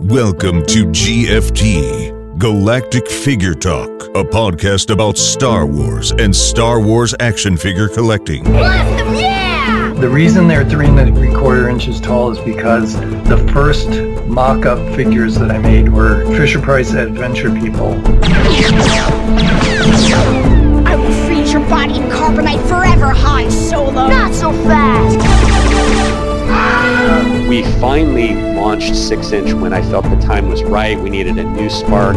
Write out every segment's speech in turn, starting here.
Welcome to GFT, Galactic Figure Talk, a podcast about Star Wars and Star Wars action figure collecting. Awesome, yeah! The reason they're 3.75 inches tall is because the first mock-up figures that I made were Fisher-Price Adventure People. I will freeze your body in carbonite forever, Han Solo! Not so fast! We finally launched 6-inch when I felt the time was right. We needed a new spark.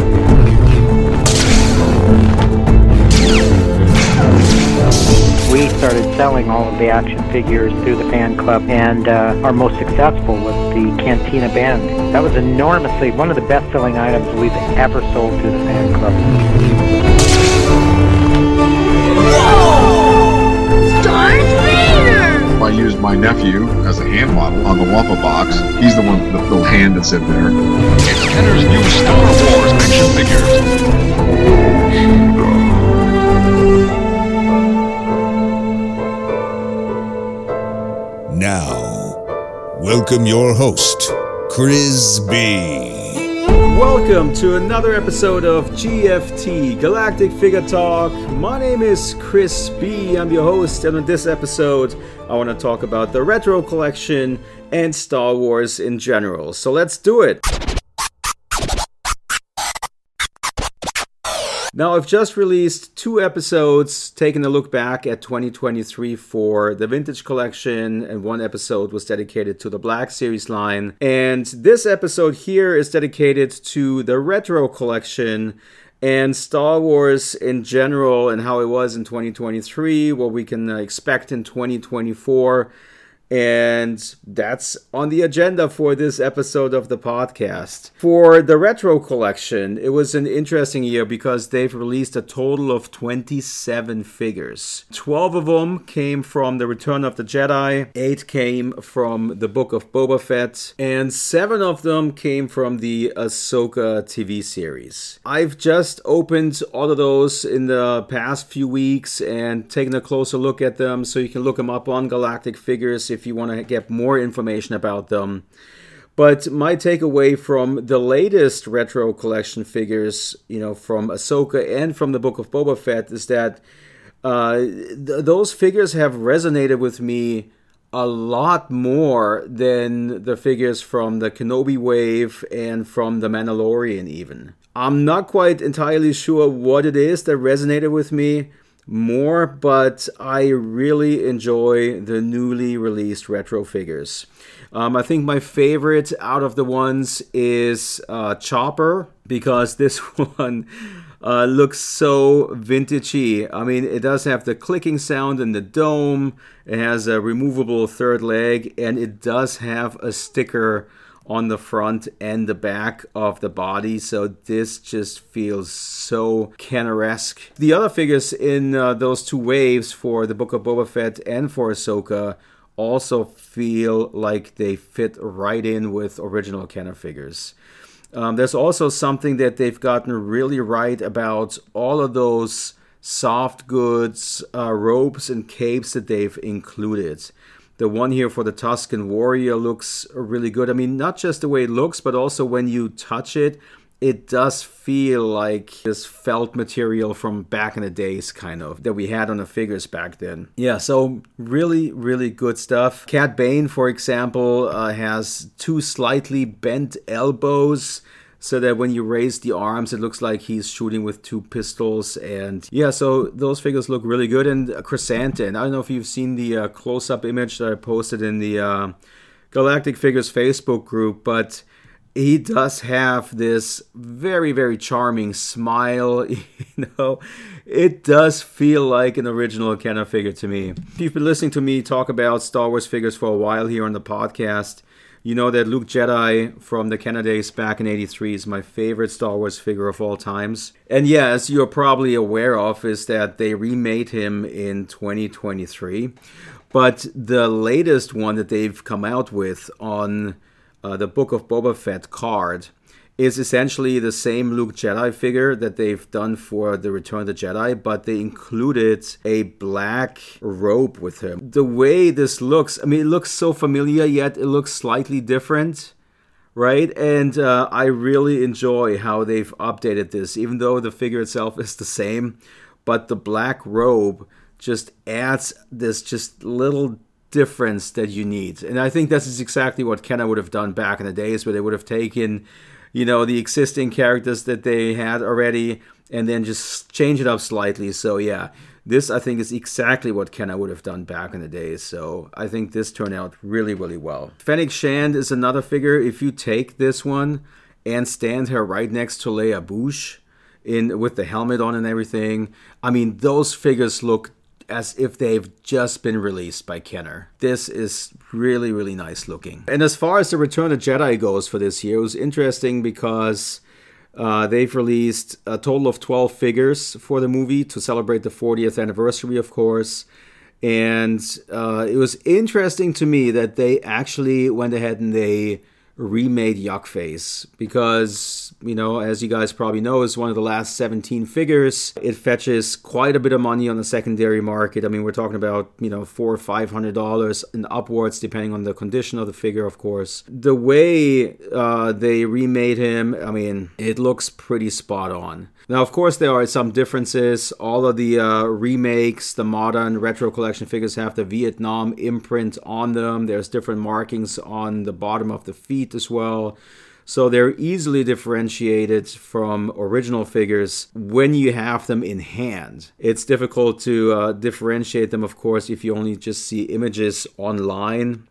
We started selling all of the action figures through the fan club, and our most successful was the Cantina Band. That was enormously one of the best-selling items we've ever sold through the fan club. Whoa! Darth Vader! I used my nephew as a hand model on the Wampa box. He's the one with the little hand that's in there. It's Kenner's new Star Wars action figures. Now, welcome your host, Chris B. Welcome to another episode of GFT, Galactic Figure Talk. My name is Chris B. I'm your host, and on this episode, I want to talk about the retro collection and Star Wars in general. So let's do it. Now, I've just released 2 episodes taking a look back at 2023 for the Vintage Collection, and 1 episode was dedicated to the Black Series line. And this episode here is dedicated to the Retro Collection and Star Wars in general and how it was in 2023, what we can expect in 2024. And that's on the agenda for this episode of the podcast. For the Retro Collection, it was an interesting year because they've released a total of 27 figures. 12 of them came from The Return of the Jedi, 8 came from The Book of Boba Fett, and 7 of them came from the Ahsoka TV series. I've just opened all of those in the past few weeks and taken a closer look at them, so you can look them up on Galactic Figures if you want to get more information about them. But my takeaway from the latest retro collection figures, from Ahsoka and from the Book of Boba Fett, is that those figures have resonated with me a lot more than the figures from the Kenobi wave and from the Mandalorian even. I'm not quite entirely sure what it is that resonated with me more, but I really enjoy the newly released retro figures. I think my favorite out of the ones is Chopper, because this one looks so vintagey. I mean, it does have the clicking sound in the dome, it has a removable third leg, and it does have a sticker on the front and the back of the body, so this just feels so Kenner-esque. The other figures in those 2 waves for the Book of Boba Fett and for Ahsoka also feel like they fit right in with original Kenner figures. There's also something that they've gotten really right about all of those soft goods, robes and capes that they've included. The one here for the Tusken Warrior looks really good. I mean, not just the way it looks, but also when you touch it, it does feel like this felt material from back in the days, kind of, that we had on the figures back then. Yeah, so really, really good stuff. Cad Bane, for example, has 2 slightly bent elbows, so that when you raise the arms, it looks like he's shooting with 2 pistols. And yeah, so those figures look really good. And Chrysanthemum, I don't know if you've seen the close-up image that I posted in the Galactic Figures Facebook group, but he does have this very, very charming smile. It does feel like an original Kenner figure to me. If you've been listening to me talk about Star Wars figures for a while here on the podcast, you know that Luke Jedi from the Kenner days back in '83 is my favorite Star Wars figure of all times. And yeah, as you're probably aware of, is that they remade him in 2023. But the latest one that they've come out with on the Book of Boba Fett card is essentially the same Luke Jedi figure that they've done for the Return of the Jedi, but they included a black robe with him. The way this looks, I mean, it looks so familiar, yet it looks slightly different. right? And I really enjoy how they've updated this, even though the figure itself is the same. But the black robe just adds this just little difference that you need. And I think this is exactly what Kenner would have done back in the days, where they would have taken, the existing characters that they had already and then just change it up slightly. So yeah, this I think is exactly what Kenner would have done back in the days. So I think this turned out really, really well. Fennec Shand is another figure. If you take this one and stand her right next to Leia Bouche with the helmet on and everything, I mean, those figures look as if they've just been released by Kenner. This is really, really nice looking. And as far as the Return of the Jedi goes for this year, it was interesting because they've released a total of 12 figures for the movie to celebrate the 40th anniversary, of course. And it was interesting to me that they actually went ahead and they remade Yuckface because, as you guys probably know, is one of the last 17 figures. It fetches quite a bit of money on the secondary market. I mean, we're talking about, $400 or $500 and upwards, depending on the condition of the figure, of course. The way they remade him, I mean, it looks pretty spot on. Now, of course, there are some differences. All of the remakes, the modern retro collection figures have the Vietnam imprint on them. There's different markings on the bottom of the feet as well. So they're easily differentiated from original figures when you have them in hand. It's difficult to differentiate them, of course, if you only just see images online.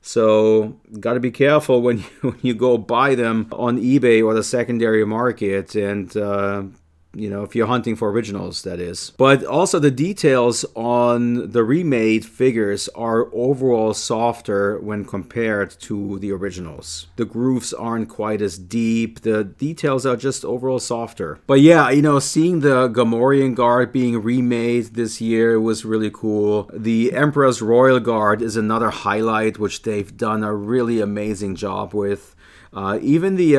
So got to be careful when you go buy them on eBay or the secondary market, and if you're hunting for originals, that is. But also the details on the remade figures are overall softer when compared to the originals. The grooves aren't quite as deep. The details are just overall softer. But yeah, seeing the Gamorrean Guard being remade this year was really cool. The Emperor's Royal Guard is another highlight, which they've done a really amazing job with. Even the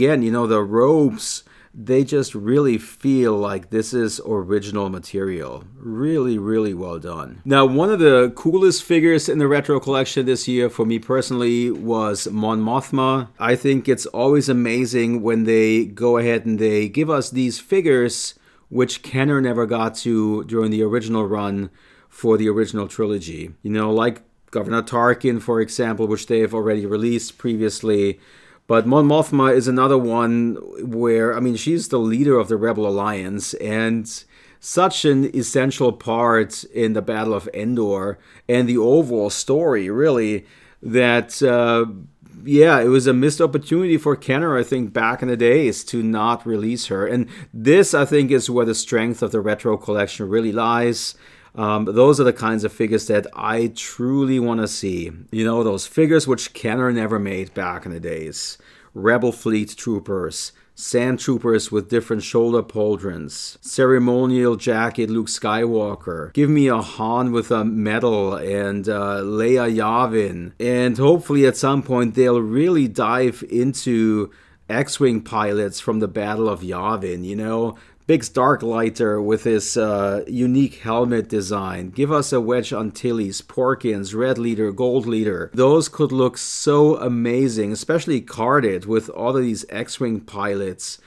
robes, they just really feel like this is original material. Really, really well done. Now, one of the coolest figures in the retro collection this year for me personally was Mon Mothma. I think it's always amazing when they go ahead and they give us these figures which Kenner never got to during the original run for the original trilogy. Like Governor Tarkin, for example, which they have already released previously. But Mon Mothma is another one where, I mean, she's the leader of the Rebel Alliance and such an essential part in the Battle of Endor and the overall story, really, that, it was a missed opportunity for Kenner, I think, back in the days to not release her. And this, I think, is where the strength of the retro collection really lies. Those are the kinds of figures that I truly want to see. Those figures which Kenner never made back in the days. Rebel Fleet troopers, sand troopers with different shoulder pauldrons, ceremonial jacket Luke Skywalker. Give me a Han with a medal and Leia Yavin. And hopefully at some point they'll really dive into X-Wing pilots from the Battle of Yavin, Biggs Darklighter with his unique helmet design. Give us a Wedge Antilles, Porkins, Red Leader, Gold Leader. Those could look so amazing, especially carded with all of these X-Wing pilots.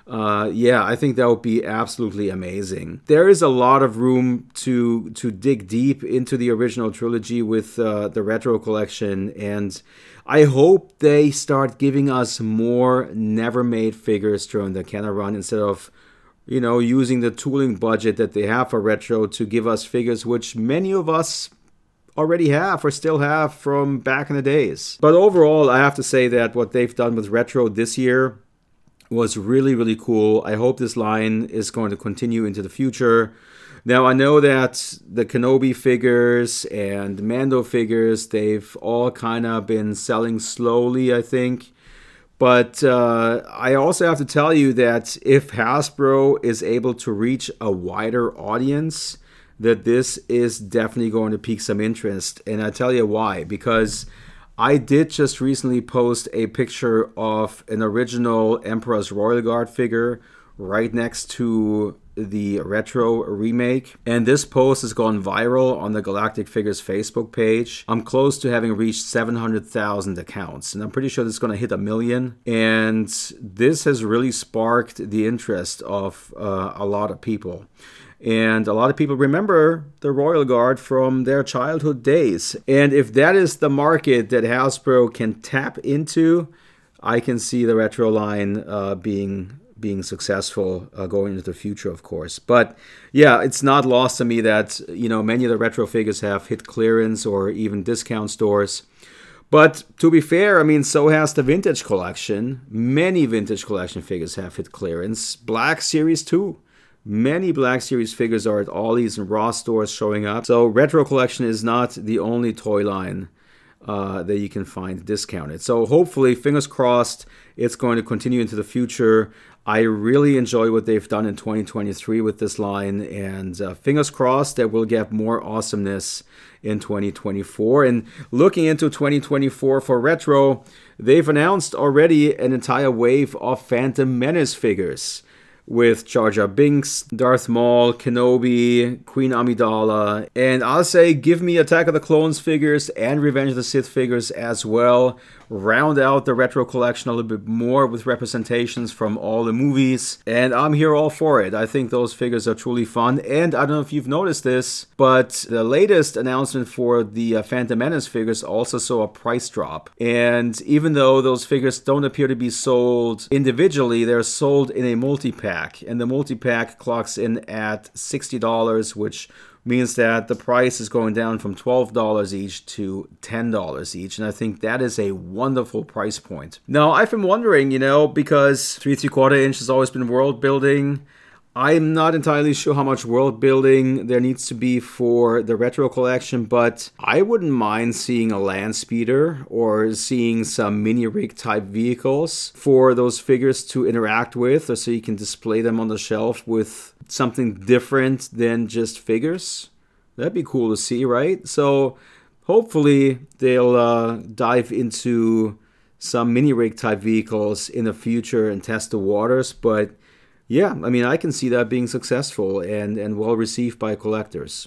I think that would be absolutely amazing. There is a lot of room to dig deep into the original trilogy with the retro collection, and I hope they start giving us more never-made figures during the Kenner run instead of using the tooling budget that they have for retro to give us figures which many of us already have or still have from back in the days. But overall, I have to say that what they've done with retro this year was really, really cool. I hope this line is going to continue into the future. Now, I know that the Kenobi figures and Mando figures, they've all kind of been selling slowly, I think. But I also have to tell you that if Hasbro is able to reach a wider audience, that this is definitely going to pique some interest. And I tell you why. Because I did just recently post a picture of an original Emperor's Royal Guard figure right next to the Retro remake. And this post has gone viral on the Galactic Figures Facebook page. I'm close to having reached 700,000 accounts, and I'm pretty sure this is going to hit 1 million. And this has really sparked the interest of a lot of people. And a lot of people remember the Royal Guard from their childhood days. And if that is the market that Hasbro can tap into, I can see the Retro line being successful going into the future, of course. But yeah, it's not lost to me that, many of the Retro figures have hit clearance or even discount stores. But to be fair, so has the Vintage Collection. Many Vintage Collection figures have hit clearance. Black Series too. Many Black Series figures are at Ollie's and Ross stores showing up. So Retro Collection is not the only toy line that you can find discounted. So hopefully, fingers crossed, it's going to continue into the future. I really enjoy what they've done in 2023 with this line, and fingers crossed that we'll get more awesomeness in 2024. And looking into 2024 for Retro, they've announced already an entire wave of Phantom Menace figures, with Jar Jar Binks, Darth Maul, Kenobi, Queen Amidala, and I'll say give me Attack of the Clones figures and Revenge of the Sith figures as well. Round out the Retro Collection a little bit more with representations from all the movies, and I'm here all for it. I think those figures are truly fun, and I don't know if you've noticed this, but the latest announcement for the Phantom Menace figures also saw a price drop. And even though those figures don't appear to be sold individually, they're sold in a multi-pack, and the multi-pack clocks in at $60, which means that the price is going down from $12 each to $10 each, and I think that is a wonderful price point. Now, I've been wondering, because 3 3/4 inch has always been world building, I'm not entirely sure how much world building there needs to be for the Retro Collection, but I wouldn't mind seeing a land speeder or seeing some mini rig type vehicles for those figures to interact with, or so you can display them on the shelf with something different than just figures. That'd be cool to see, right? So hopefully they'll dive into some mini rig type vehicles in the future and test the waters, but yeah, I can see that being successful and well received by collectors.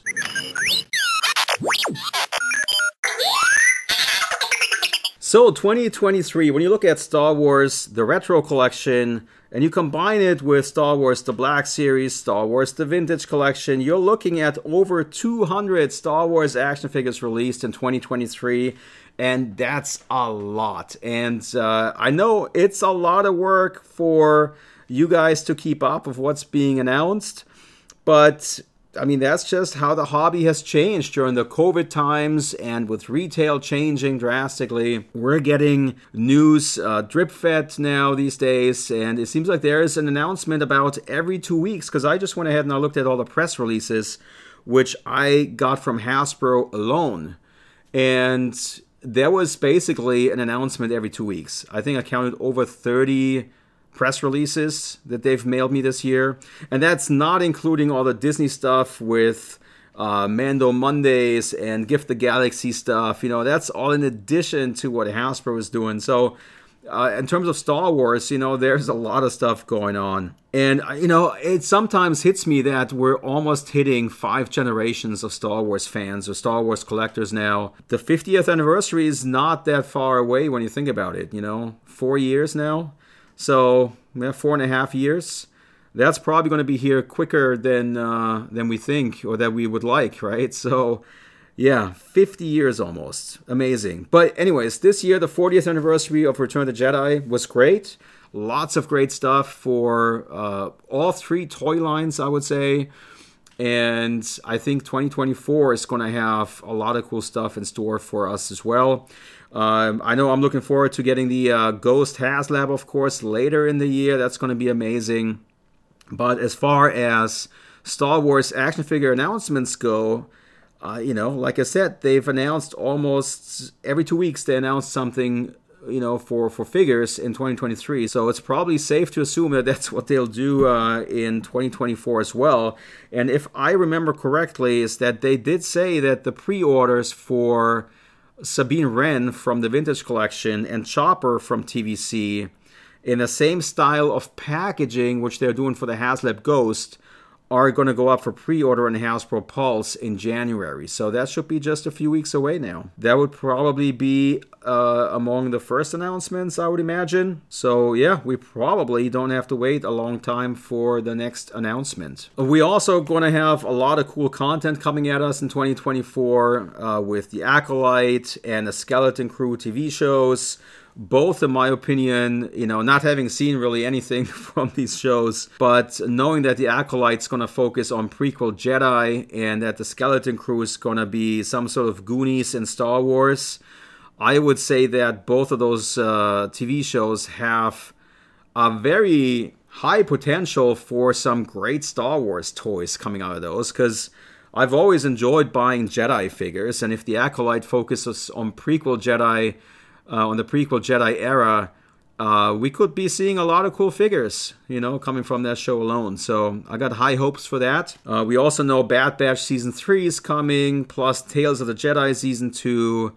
So 2023, when you look at Star Wars, the Retro Collection, and you combine it with Star Wars The Black Series, Star Wars The Vintage Collection, you're looking at over 200 Star Wars action figures released in 2023, and that's a lot. And I know it's a lot of work for you guys to keep up with what's being announced, but that's just how the hobby has changed during the COVID times, and with retail changing drastically. We're getting news drip-fed now these days, and it seems like there is an announcement about every 2 weeks, because I just went ahead and I looked at all the press releases, which I got from Hasbro alone, and there was basically an announcement every 2 weeks. I think I counted over 30 press releases that they've mailed me this year, and that's not including all the Disney stuff with Mando Mondays and Gift the Galaxy stuff. That's all in addition to what Hasbro is doing. So in terms of Star Wars, there's a lot of stuff going on, and it sometimes hits me that we're almost hitting 5 generations of Star Wars fans or Star Wars collectors now. The 50th anniversary is not that far away when you think about it. 4 years now. So 4.5 years. That's probably going to be here quicker than we think or that we would like, right? So yeah, 50 years almost. Amazing. But anyways, this year, the 40th anniversary of Return of the Jedi was great. Lots of great stuff for all 3 toy lines, I would say. And I think 2024 is going to have a lot of cool stuff in store for us as well. I know I'm looking forward to getting the Ghost HasLab, of course, later in the year. That's going to be amazing. But as far as Star Wars action figure announcements go, like I said, they've announced almost every 2 weeks. They announce something, for figures in 2023. So it's probably safe to assume that that's what they'll do in 2024 as well. And if I remember correctly, is that they did say that the pre-orders for Sabine Wren from the Vintage Collection and Chopper from TVC in the same style of packaging, which they're doing for the HasLab Ghost, are going to go up for pre-order in Hasbro Pulse in January. So that should be just a few weeks away now. That would probably be among the first announcements, I would imagine. So yeah, we probably don't have to wait a long time for the next announcement. We also going to have a lot of cool content coming at us in 2024 with the Acolyte and the Skeleton Crew TV shows. Both, in my opinion, not having seen really anything from these shows, but knowing that the Acolyte's going to focus on prequel Jedi and that the Skeleton Crew is going to be some sort of Goonies in Star Wars, I would say that both of those TV shows have a very high potential for some great Star Wars toys coming out of those, because I've always enjoyed buying Jedi figures, and if the Acolyte focuses on prequel Jedi, on the prequel Jedi era, we could be seeing a lot of cool figures, coming from that show alone. So I got high hopes for that. We also know Bad Batch Season 3 is coming, plus Tales of the Jedi Season 2.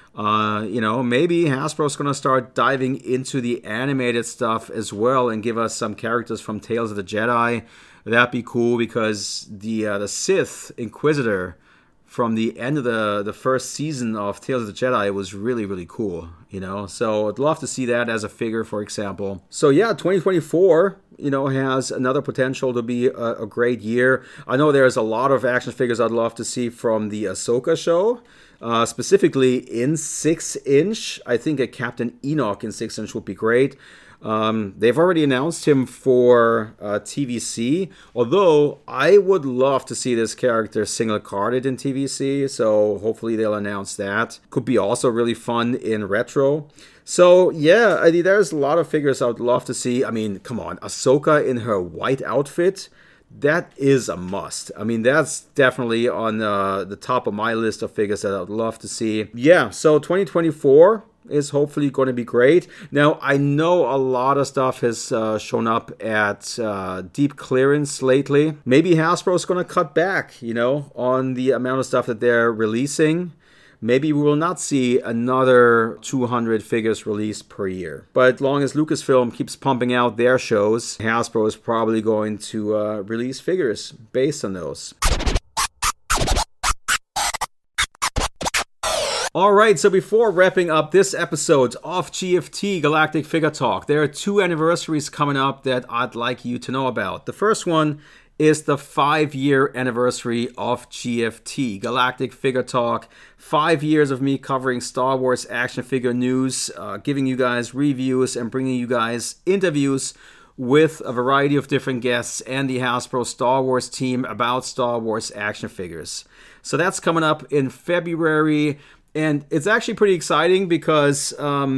Maybe Hasbro's going to start diving into the animated stuff as well and give us some characters from Tales of the Jedi. That'd be cool, because the Sith Inquisitor from the end of the first season of Tales of the Jedi was really, really cool, So I'd love to see that as a figure, for example. So yeah, 2024, has another potential to be a great year. I know there's a lot of action figures I'd love to see from the Ahsoka show, specifically in 6-inch. I think a Captain Enoch in 6-inch would be great. They've already announced him for TVC, although I would love to see this character single-carded in TVC, so hopefully they'll announce that. Could be also really fun in retro. So yeah, there's a lot of figures I would love to see. I mean, come on, Ahsoka in her white outfit, that is a must. I mean, that's definitely on the top of my list of figures that I would love to see. Yeah, so 2024 is hopefully going to be great. Now, I know a lot of stuff has shown up at deep clearance lately. Maybe Hasbro's going to cut back, on the amount of stuff that they're releasing. Maybe we will not see another 200 figures released per year. But as long as Lucasfilm keeps pumping out their shows, Hasbro is probably going to release figures based on those. Alright, so before wrapping up this episode of GFT Galactic Figure Talk, there are 2 anniversaries coming up that I'd like you to know about. The first one is the 5-year anniversary of GFT Galactic Figure Talk. 5 years of me covering Star Wars action figure news, giving you guys reviews and bringing you guys interviews with a variety of different guests and the Hasbro Star Wars team about Star Wars action figures. So that's coming up in February. And it's actually pretty exciting because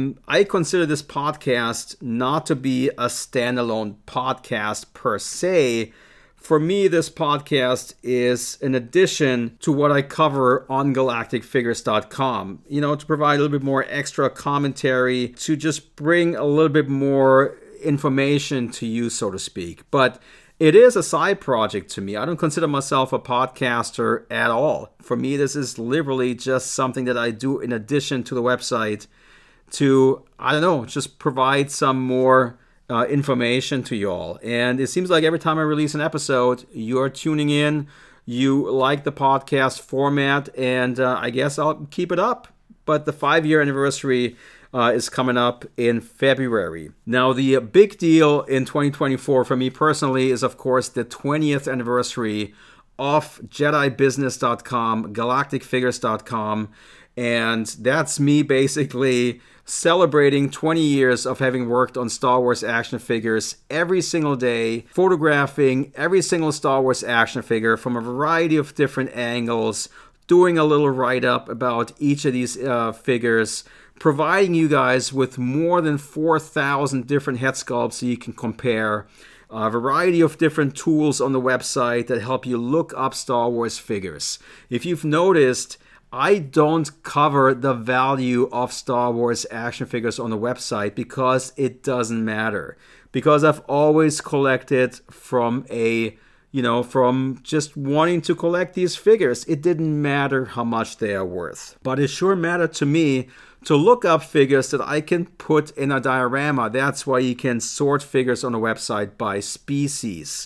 I consider this podcast not to be a standalone podcast per se. For me, this podcast is an addition to what I cover on GalacticFigures.com, to provide a little bit more extra commentary, to just bring a little bit more information to you, so to speak. But it is a side project to me. I don't consider myself a podcaster at all. For me, this is literally just something that I do in addition to the website to, just provide some more information to y'all. And it seems like every time I release an episode, you're tuning in, you like the podcast format, and I guess I'll keep it up. But the 5-year anniversary is coming up in February. Now, the big deal in 2024 for me personally is, of course, the 20th anniversary of JediBusiness.com, GalacticFigures.com, and that's me basically celebrating 20 years of having worked on Star Wars action figures every single day, photographing every single Star Wars action figure from a variety of different angles, doing a little write-up about each of these figures, providing you guys with more than 4,000 different head sculpts so you can compare, a variety of different tools on the website that help you look up Star Wars figures. If you've noticed, I don't cover the value of Star Wars action figures on the website because it doesn't matter. Because I've always collected from from just wanting to collect these figures. It didn't matter how much they are worth. But it sure mattered to me to look up figures that I can put in a diorama. That's why you can sort figures on the website by species,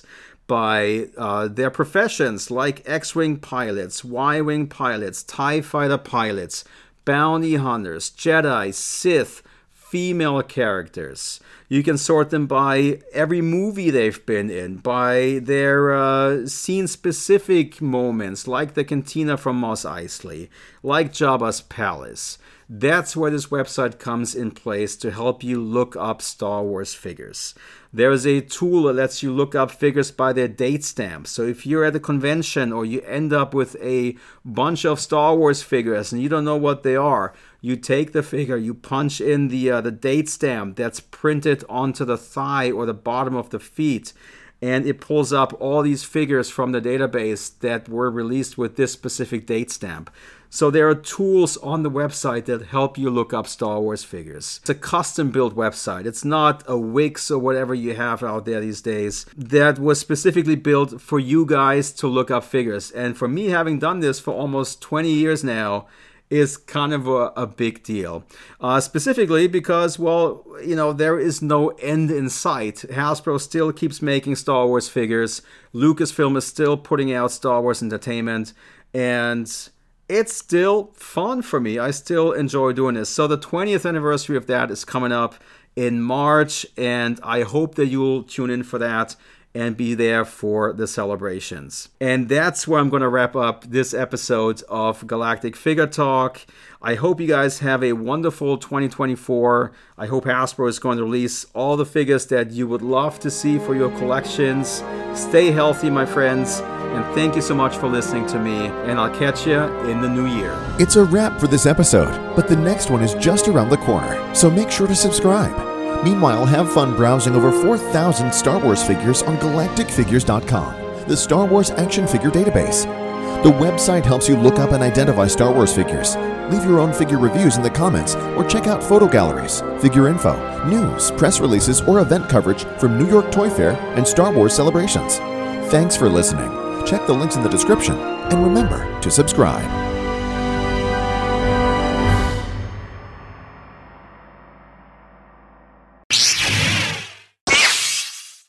by their professions, like X-Wing pilots, Y-Wing pilots, TIE fighter pilots, bounty hunters, Jedi, Sith, female characters. You can sort them by every movie they've been in, by their scene-specific moments, like the Cantina from Mos Eisley, like Jabba's Palace. That's where this website comes in place to help you look up Star Wars figures. There is a tool that lets you look up figures by their date stamps. So if you're at a convention or you end up with a bunch of Star Wars figures and you don't know what they are, you take the figure, you punch in the date stamp that's printed onto the thigh or the bottom of the feet, and it pulls up all these figures from the database that were released with this specific date stamp. So there are tools on the website that help you look up Star Wars figures. It's a custom-built website. It's not a Wix or whatever you have out there these days that was specifically built for you guys to look up figures. And for me, having done this for almost 20 years now, is kind of a big deal. Specifically because, well, you know, there is no end in sight. Hasbro still keeps making Star Wars figures. Lucasfilm is still putting out Star Wars entertainment. And it's still fun for me. I still enjoy doing this. So the 20th anniversary of that is coming up in March, and I hope that you'll tune in for that and be there for the celebrations. And that's where I'm going to wrap up this episode of Galactic Figure Talk. I hope you guys have a wonderful 2024. I hope Hasbro is going to release all the figures that you would love to see for your collections. Stay healthy, my friends, and thank you so much for listening to me, and I'll catch you in the new year. It's a wrap for this episode, but the next one is just around the corner, so make sure to subscribe. Meanwhile, have fun browsing over 4,000 Star Wars figures on GalacticFigures.com, the Star Wars action figure database. The website helps you look up and identify Star Wars figures. Leave your own figure reviews in the comments, or check out photo galleries, figure info, news, press releases, or event coverage from New York Toy Fair and Star Wars celebrations. Thanks for listening. Check the links in the description, and remember to subscribe.